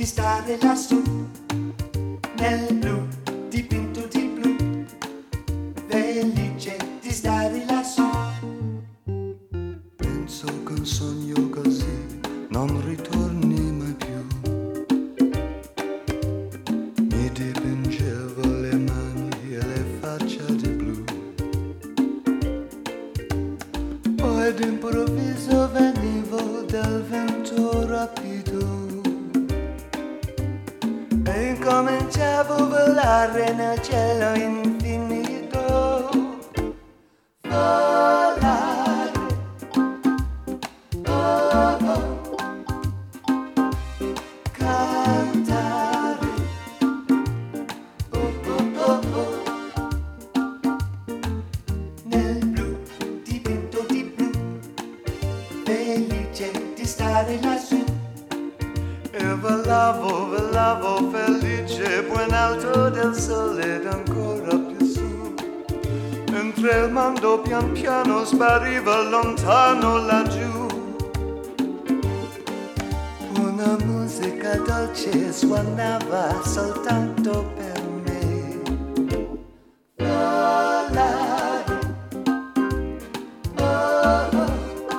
stare lassù nel blu, dipinto di blu, felice di stare lassù. Penso che un sogno così non ritorni mai più. Mi dipingevo le mani e le facce di blu. Poi d'improvviso venivo dal vento rapido e incominciavo a volare nel cielo infinito. Volare, oh, oh. Cantare, oh, oh, oh, oh. Nel blu, dipinto di blu, felice di stare lassù. E volavo felice, buon alto del sole ed ancora più su. Mentre il mondo pian piano spariva lontano laggiù. Una musica dolce suonava soltanto per me. Volare, oh, oh.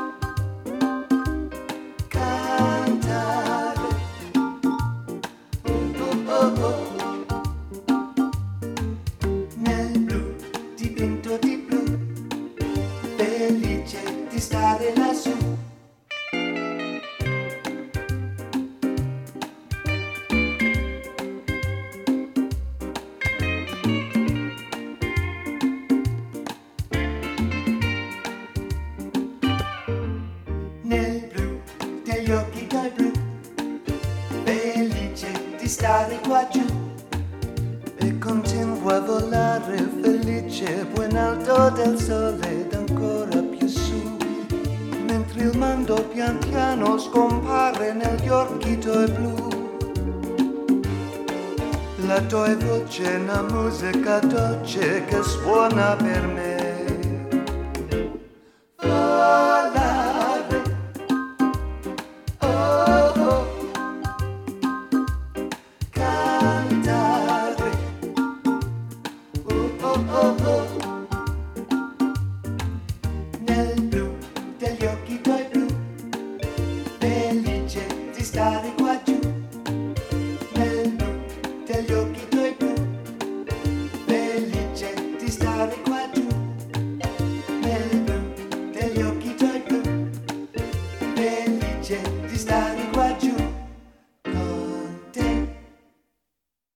Cantare, oh, oh. Nel blu, dipinto di blu, felice di stare lassù. Nel blu degli occhi tuoi blu, felice di stare qua giù. E continuo a volare felice, buon alto del sole ed ancora più su. Mentre il mondo pian piano scompare negli occhi tuoi blu. La tua voce è una musica dolce che suona per me. Volare, oh, oh. Cantare, oh, oh, oh, oh. Nel blu degli occhi tuoi blu, felice di stare qua giù. Nel blu degli occhi tuoi blu, felice di stare qua giù.